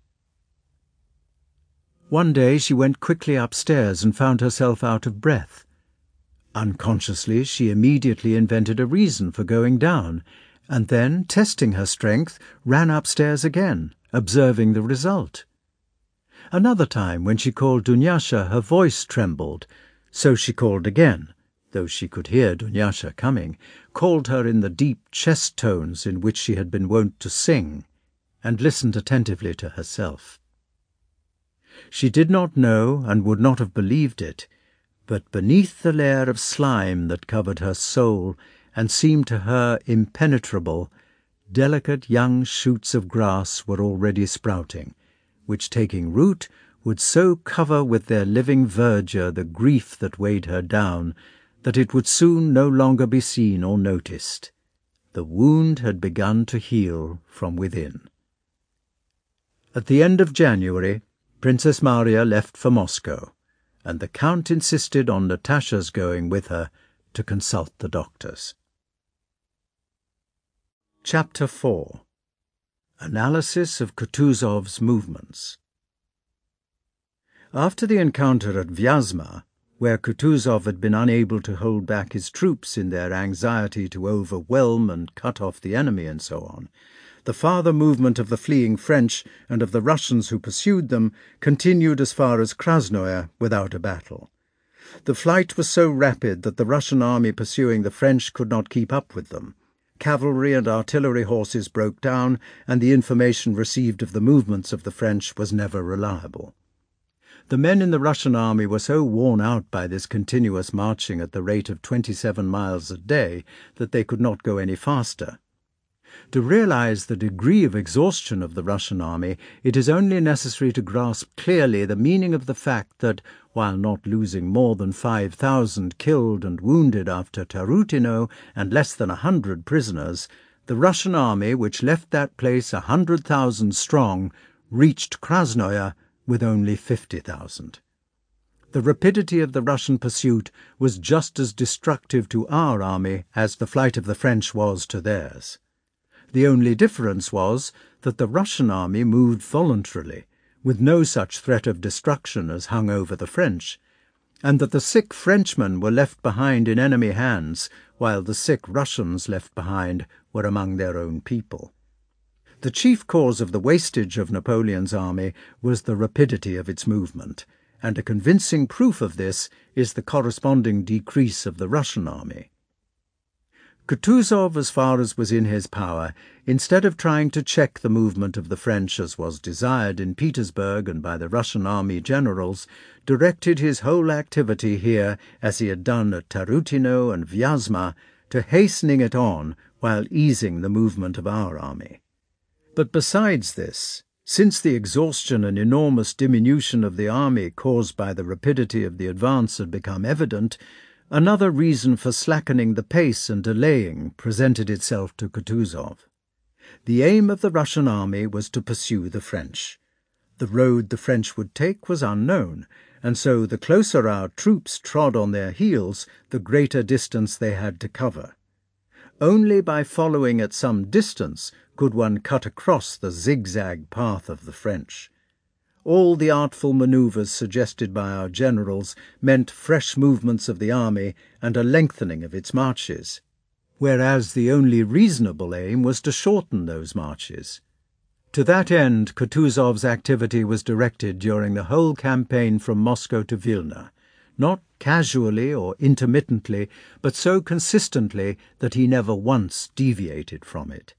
One day she went quickly upstairs and found herself out of breath. Unconsciously she immediately invented a reason for going down, and then, testing her strength, ran upstairs again, observing the result. Another time, when she called Dunyasha, her voice trembled, so she called again, though she could hear Dunyasha coming, called her in the deep chest tones in which she had been wont to sing, and listened attentively to herself. She did not know, and would not have believed it, but beneath the layer of slime that covered her soul, and seemed to her impenetrable, delicate young shoots of grass were already sprouting, which, taking root, would so cover with their living verdure the grief that weighed her down, that it would soon no longer be seen or noticed. The wound had begun to heal from within. At the end of January, Princess Maria left for Moscow, and the Count insisted on Natasha's going with her to consult the doctors. Chapter four. Analysis of Kutuzov's movements. After the encounter at Vyazma, where Kutuzov had been unable to hold back his troops in their anxiety to overwhelm and cut off the enemy and so on, the farther movement of the fleeing French and of the Russians who pursued them continued as far as Krasnoye without a battle. The flight was so rapid that the Russian army pursuing the French could not keep up with them. Cavalry and artillery horses broke down, and the information received of the movements of the French was never reliable. The men in the Russian army were so worn out by this continuous marching at the rate of twenty-seven miles a day that they could not go any faster. To realize the degree of exhaustion of the Russian army, it is only necessary to grasp clearly the meaning of the fact that, while not losing more than five thousand killed and wounded after Tarutino and less than a hundred prisoners, the Russian army, which left that place a hundred thousand strong, reached Krasnoye with only fifty thousand. The rapidity of the Russian pursuit was just as destructive to our army as the flight of the French was to theirs. The only difference was that the Russian army moved voluntarily, with no such threat of destruction as hung over the French, and that the sick Frenchmen were left behind in enemy hands, while the sick Russians left behind were among their own people. The chief cause of the wastage of Napoleon's army was the rapidity of its movement, and a convincing proof of this is the corresponding decrease of the Russian army. Kutuzov, as far as was in his power, instead of trying to check the movement of the French as was desired in Petersburg and by the Russian army generals, directed his whole activity here, as he had done at Tarutino and Vyazma, to hastening it on while easing the movement of our army. But besides this, since the exhaustion and enormous diminution of the army caused by the rapidity of the advance had become evident, another reason for slackening the pace and delaying presented itself to Kutuzov. The aim of the Russian army was to pursue the French. The road the French would take was unknown, and so the closer our troops trod on their heels, the greater distance they had to cover. Only by following at some distance could one cut across the zigzag path of the French. All the artful manoeuvres suggested by our generals meant fresh movements of the army and a lengthening of its marches, whereas the only reasonable aim was to shorten those marches. To that end, Kutuzov's activity was directed during the whole campaign from Moscow to Vilna, not casually or intermittently, but so consistently that he never once deviated from it.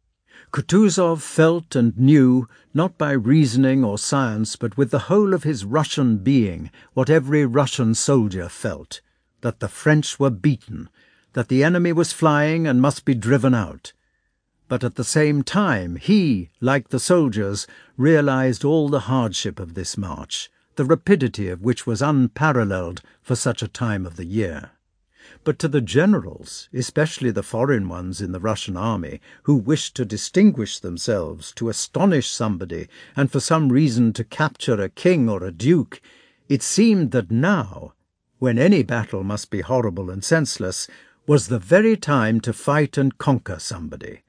Kutuzov felt and knew, not by reasoning or science, but with the whole of his Russian being, what every Russian soldier felt, that the French were beaten, that the enemy was flying and must be driven out. But at the same time he, like the soldiers, realized all the hardship of this march, the rapidity of which was unparalleled for such a time of the year. But to the generals, especially the foreign ones in the Russian army, who wished to distinguish themselves, to astonish somebody, and for some reason to capture a king or a duke, it seemed that now, when any battle must be horrible and senseless, was the very time to fight and conquer somebody.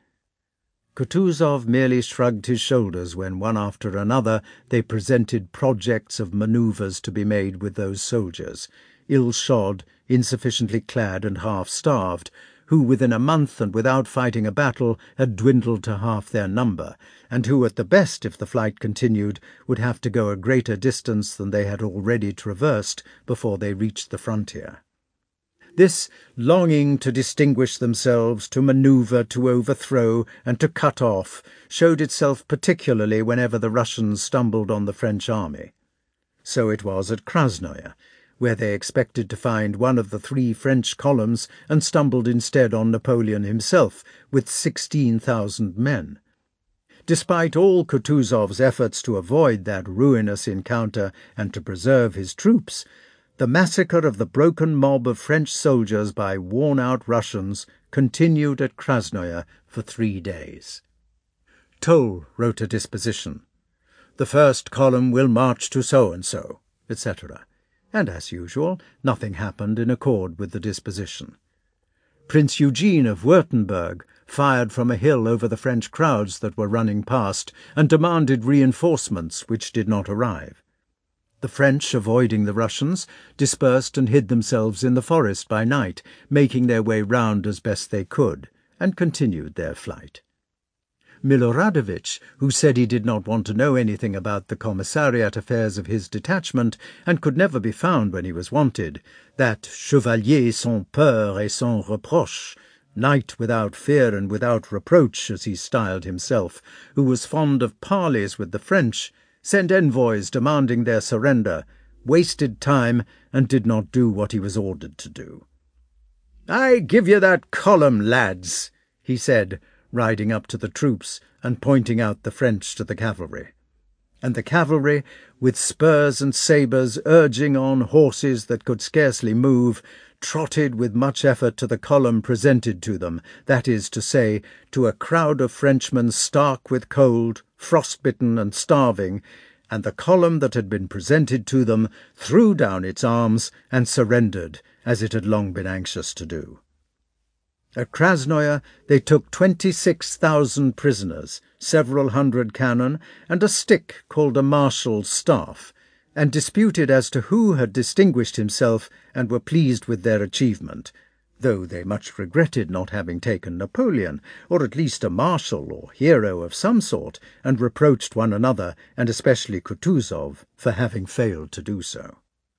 Kutuzov merely shrugged his shoulders when one after another they presented projects of manoeuvres to be made with those soldiers, ill-shod, insufficiently clad and half-starved, who within a month and without fighting a battle had dwindled to half their number, and who at the best, if the flight continued, would have to go a greater distance than they had already traversed before they reached the frontier. This longing to distinguish themselves, to manoeuvre, to overthrow, and to cut off, showed itself particularly whenever the Russians stumbled on the French army. So it was at Krasnoye, where they expected to find one of the three French columns and stumbled instead on Napoleon himself with sixteen thousand men. Despite all Kutuzov's efforts to avoid that ruinous encounter and to preserve his troops, the massacre of the broken mob of French soldiers by worn-out Russians continued at Krasnoye for three days. Toll wrote a disposition. The first column will march to so-and-so, et cetera. And as usual, nothing happened in accord with the disposition. Prince Eugene of Württemberg fired from a hill over the French crowds that were running past and demanded reinforcements which did not arrive. The French, avoiding the Russians, dispersed and hid themselves in the forest by night, making their way round as best they could, and continued their flight. Miloradovich, who said he did not want to know anything about the commissariat affairs of his detachment, and could never be found when he was wanted, that chevalier sans peur et sans reproche, knight without fear and without reproach, as he styled himself, who was fond of parleys with the French, sent envoys demanding their surrender, wasted time, and did not do what he was ordered to do. "I give you that column, lads," he said, riding up to the troops and pointing out the French to the cavalry. And the cavalry, with spurs and sabres urging on horses that could scarcely move, trotted with much effort to the column presented to them, that is to say, to a crowd of Frenchmen stark with cold, frostbitten and starving, and the column that had been presented to them threw down its arms and surrendered, as it had long been anxious to do. At Krasnoye they took twenty-six thousand prisoners, several hundred cannon, and a stick called a marshal's staff, and disputed as to who had distinguished himself and were pleased with their achievement, though they much regretted not having taken Napoleon, or at least a marshal or hero of some sort, and reproached one another, and especially Kutuzov, for having failed to do so.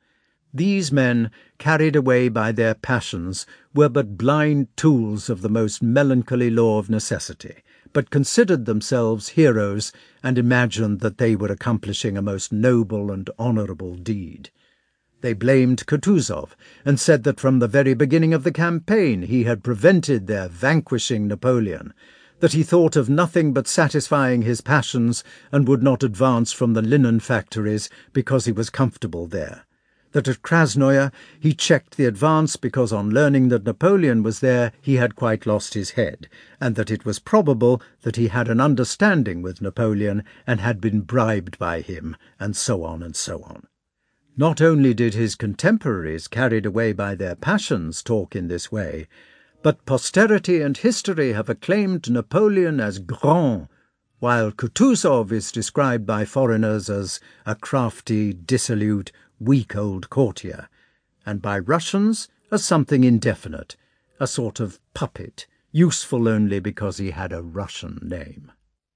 These men, carried away by their passions, were but blind tools of the most melancholy law of necessity, but considered themselves heroes and imagined that they were accomplishing a most noble and honourable deed. They blamed Kutuzov, and said that from the very beginning of the campaign he had prevented their vanquishing Napoleon, that he thought of nothing but satisfying his passions and would not advance from the linen factories because he was comfortable there, that at Krasnoye he checked the advance because on learning that Napoleon was there he had quite lost his head, and that it was probable that he had an understanding with Napoleon and had been bribed by him, and so on and so on. Not only did his contemporaries, carried away by their passions, talk in this way, but posterity and history have acclaimed Napoleon as grand, while Kutuzov is described by foreigners as a crafty, dissolute, weak old courtier, and by Russians as something indefinite, a sort of puppet, useful only because he had a Russian name.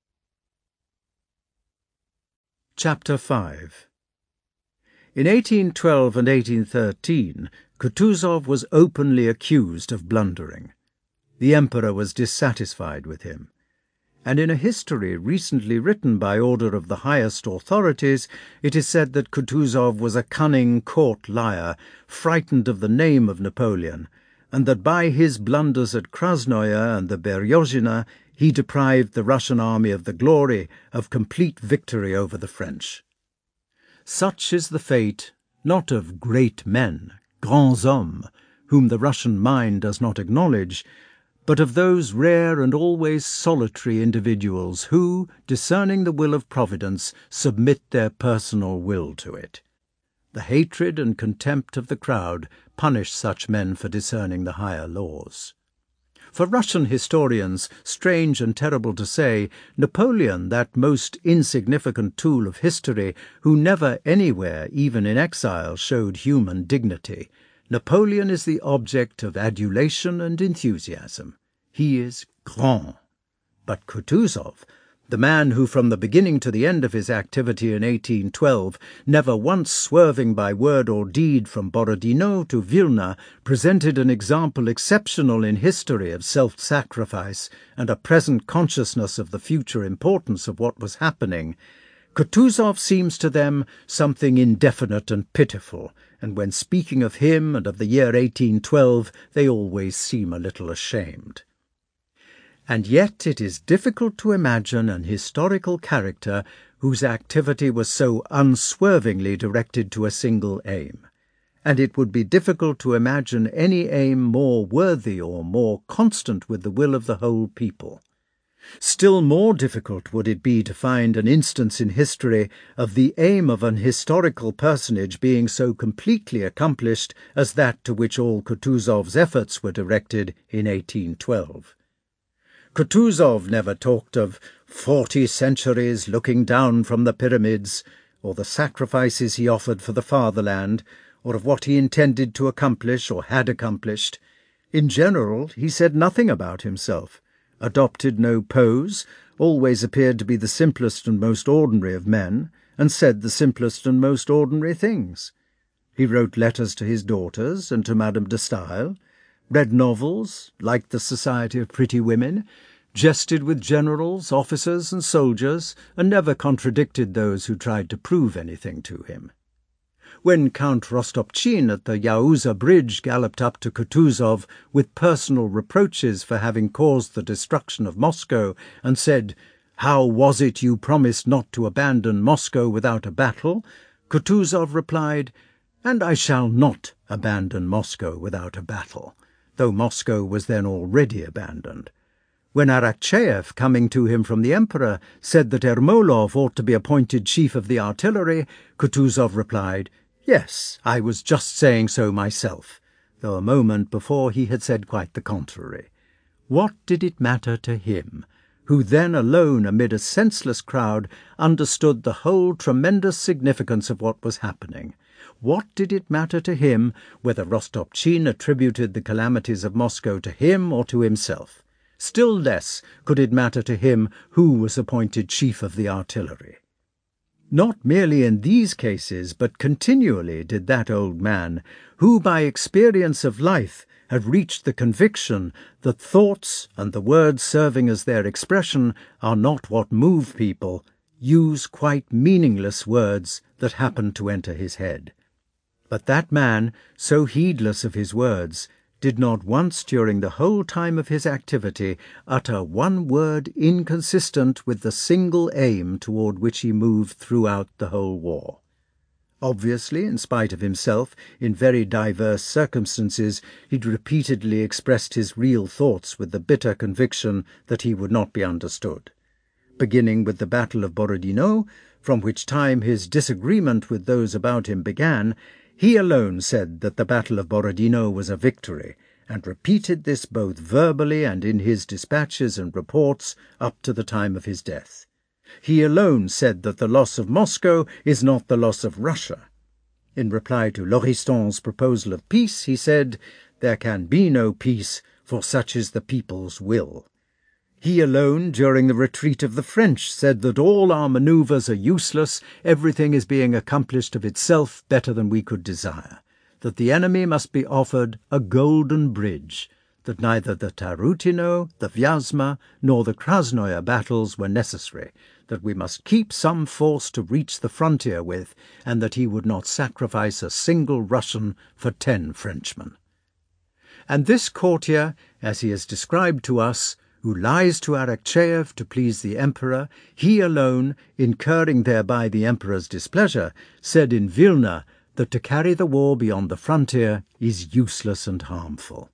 Chapter five. In eighteen twelve and eighteen thirteen, Kutuzov was openly accused of blundering. The Emperor was dissatisfied with him, and in a history recently written by order of the highest authorities, it is said that Kutuzov was a cunning court liar, frightened of the name of Napoleon, and that by his blunders at Krasnoye and the Beryozhina he deprived the Russian army of the glory of complete victory over the French. Such is the fate, not of great men, grands hommes, whom the Russian mind does not acknowledge, but of those rare and always solitary individuals who, discerning the will of Providence, submit their personal will to it. The hatred and contempt of the crowd punish such men for discerning the higher laws. For Russian historians, strange and terrible to say, Napoleon, that most insignificant tool of history, who never anywhere, even in exile, showed human dignity, Napoleon is the object of adulation and enthusiasm. He is grand. But Kutuzov, the man who from the beginning to the end of his activity in eighteen twelve, never once swerving by word or deed from Borodino to Vilna, presented an example exceptional in history of self-sacrifice and a present consciousness of the future importance of what was happening, Kutuzov seems to them something indefinite and pitiful, and when speaking of him and of the year eighteen twelve, they always seem a little ashamed. And yet it is difficult to imagine an historical character whose activity was so unswervingly directed to a single aim, and it would be difficult to imagine any aim more worthy or more constant with the will of the whole people. Still more difficult would it be to find an instance in history of the aim of an historical personage being so completely accomplished as that to which all Kutuzov's efforts were directed in eighteen twelve. Kutuzov never talked of forty centuries looking down from the pyramids, or the sacrifices he offered for the fatherland, or of what he intended to accomplish or had accomplished. In general, he said nothing about himself, adopted no pose, always appeared to be the simplest and most ordinary of men, and said the simplest and most ordinary things. He wrote letters to his daughters and to Madame de Staël, read novels, liked the society of pretty women, jested with generals, officers, and soldiers, and never contradicted those who tried to prove anything to him. When Count Rostopchin at the Yaouza bridge galloped up to Kutuzov with personal reproaches for having caused the destruction of Moscow, and said, "How was it you promised not to abandon Moscow without a battle?" Kutuzov replied, "And I shall not abandon Moscow without a battle," though Moscow was then already abandoned. When Arakcheyev, coming to him from the Emperor, said that Ermolov ought to be appointed chief of the artillery, Kutuzov replied, "Yes, I was just saying so myself," though a moment before he had said quite the contrary. What did it matter to him, who then alone amid a senseless crowd understood the whole tremendous significance of what was happening? What did it matter to him whether Rostopchin attributed the calamities of Moscow to him or to himself? Still less could it matter to him who was appointed chief of the artillery. Not merely in these cases, but continually did that old man, who by experience of life had reached the conviction that thoughts and the words serving as their expression are not what move people, use quite meaningless words that happened to enter his head. But that man, so heedless of his words, did not once during the whole time of his activity utter one word inconsistent with the single aim toward which he moved throughout the whole war. Obviously, in spite of himself, in very diverse circumstances, he'd repeatedly expressed his real thoughts with the bitter conviction that he would not be understood. Beginning with the Battle of Borodino, from which time his disagreement with those about him began, he alone said that the Battle of Borodino was a victory, and repeated this both verbally and in his dispatches and reports up to the time of his death. He alone said that the loss of Moscow is not the loss of Russia. In reply to Lauriston's proposal of peace, he said, "There can be no peace, for such is the people's will." He alone, during the retreat of the French, said that all our manoeuvres are useless, everything is being accomplished of itself better than we could desire, that the enemy must be offered a golden bridge, that neither the Tarutino, the Vyazma, nor the Krasnoye battles were necessary, that we must keep some force to reach the frontier with, and that he would not sacrifice a single Russian for ten Frenchmen. And this courtier, as he is described to us, who lies to Arakcheyev to please the Emperor, he alone, incurring thereby the Emperor's displeasure, said in Vilna that to carry the war beyond the frontier is useless and harmful.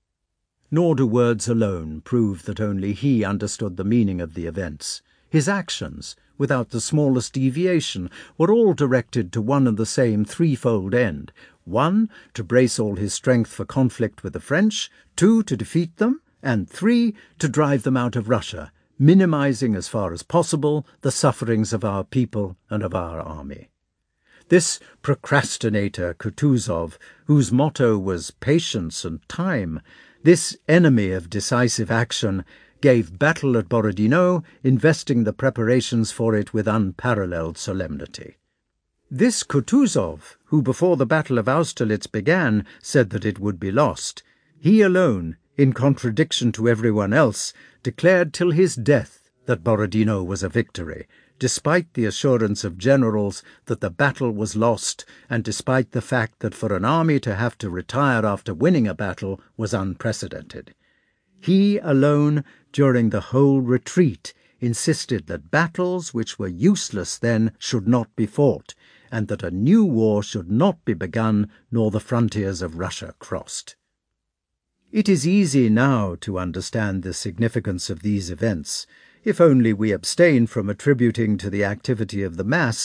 Nor do words alone prove that only he understood the meaning of the events. His actions, without the smallest deviation, were all directed to one and the same threefold end. One, to brace all his strength for conflict with the French, two, to defeat them, and three, to drive them out of Russia, minimizing as far as possible the sufferings of our people and of our army. This procrastinator Kutuzov, whose motto was patience and time, this enemy of decisive action, gave battle at Borodino, investing the preparations for it with unparalleled solemnity. This Kutuzov, who before the Battle of Austerlitz began said that it would be lost, he alone, in contradiction to everyone else, declared till his death that Borodino was a victory, despite the assurance of generals that the battle was lost, and despite the fact that for an army to have to retire after winning a battle was unprecedented. He alone, during the whole retreat, insisted that battles which were useless then should not be fought, and that a new war should not be begun nor the frontiers of Russia crossed. It is easy now to understand the significance of these events, if only we abstain from attributing to the activity of the mass